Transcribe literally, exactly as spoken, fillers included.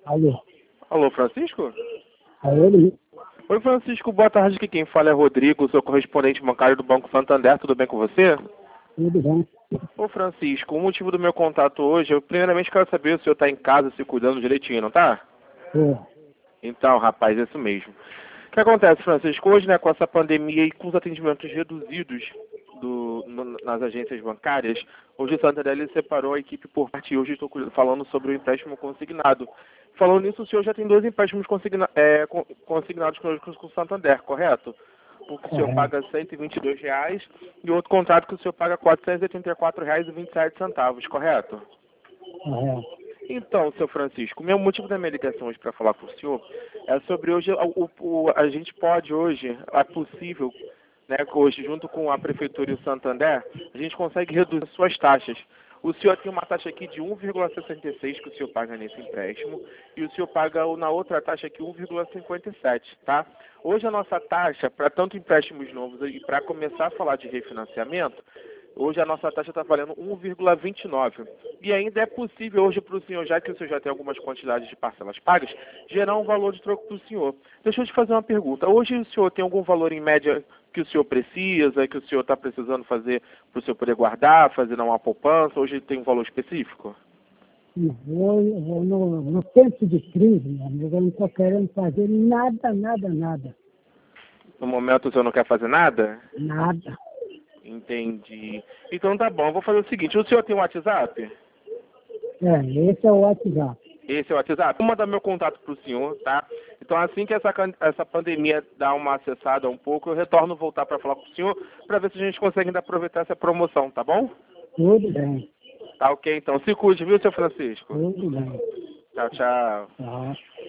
Alô? Alô, Francisco? É ele? Oi, Francisco, boa tarde. Aqui quem fala é Rodrigo, sou correspondente bancário do Banco Santander. Tudo bem com você? Tudo bem. Ô, Francisco, o motivo do meu contato hoje, eu primeiramente quero saber se o senhor está em casa se cuidando direitinho, não tá? É. Então, rapaz, é isso mesmo. O que acontece, Francisco? Hoje, né, com essa pandemia e com os atendimentos reduzidos do, no- nas agências bancárias, hoje o Santander ele separou a equipe por parte e hoje estou cu- falando sobre o empréstimo consignado. Falando nisso, o senhor já tem dois empréstimos consigna, é, con- consignados com com o Santander, correto? Um que o senhor Correto. paga cento e vinte e dois reais e outro contrato que o senhor paga quatrocentos e oitenta e quatro reais e vinte e sete centavos, correto? Correto. Então, seu Francisco, o meu motivo da minha ligação hoje para falar com o senhor é sobre hoje, o, o- a gente pode hoje, é possível, né, que hoje, junto com a Prefeitura e o Santander, a gente consegue reduzir suas taxas. O senhor tem uma taxa aqui de um vírgula sessenta e seis que o senhor paga nesse empréstimo e o senhor paga na outra taxa aqui um vírgula cinquenta e sete, tá? Hoje a nossa taxa, para tanto empréstimos novos e para começar a falar de refinanciamento, hoje a nossa taxa está valendo um vírgula vinte e nove. E ainda é possível hoje para o senhor, já que o senhor já tem algumas quantidades de parcelas pagas, gerar um valor de troco para o senhor. Deixa eu te fazer uma pergunta. Hoje o senhor tem algum valor em média que o senhor precisa, que o senhor está precisando fazer para o senhor poder guardar, fazer uma poupança? Hoje tem um valor específico? Eu, eu no, no tempo de crise, meu amigo, eu não estou querendo fazer nada, nada, nada. No momento o senhor não quer fazer nada? Nada. Entendi. Então tá bom, eu vou fazer o seguinte, o senhor tem um WhatsApp? É, esse é o WhatsApp. Esse é o WhatsApp. Vou mandar meu contato para o senhor, tá? Então, assim que essa, can- essa pandemia dar uma acessada um pouco, eu retorno voltar para falar com o senhor, para ver se a gente consegue ainda aproveitar essa promoção, tá bom? Tudo bem. Tá ok, então. Se cuide, viu, seu Francisco? Tudo bem. Tchau, tchau. Tá.